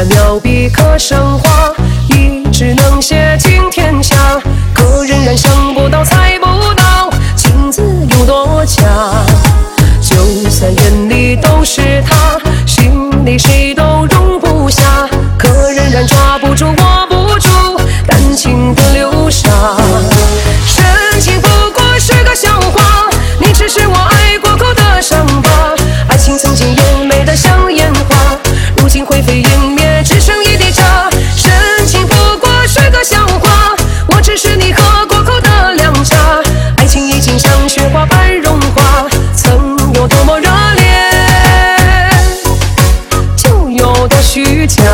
妙笔刻生花，一纸能写尽天下。可仍然想不到，猜不到，情字有多假。就算眼里都是他，心里谁都容不下。可仍然抓不住，握不住感情的流沙。深情不过是个笑话，你只是我爱过后的伤疤。爱情曾经也美得像烟花，如今灰飞烟灭，只剩一地渣。深情不过是个笑话，我只是你喝过后的凉茶。爱情已经像雪花般融化，曾有多么热烈，就有多虚假。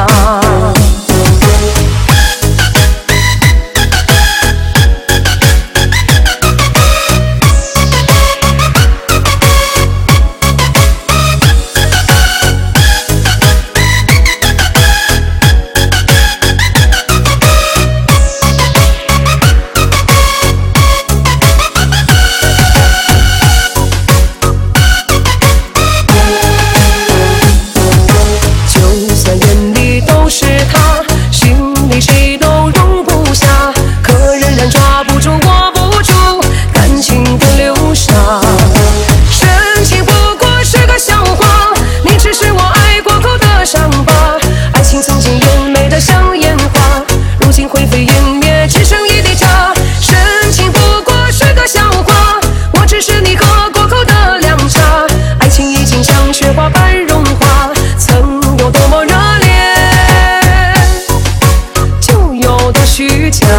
虚假，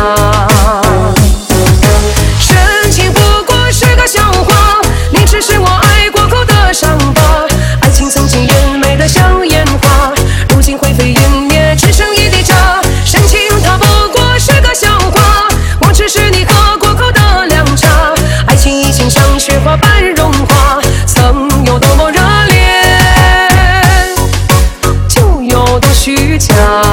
深情不过是个笑话，你只是我爱过后的伤疤。爱情曾经也美得像烟花，如今灰飞烟灭，只剩一地渣。深情它不过是个笑话，我只是你喝过后的凉茶。爱情已经像雪花般融化，曾有多么热烈，就有多虚假。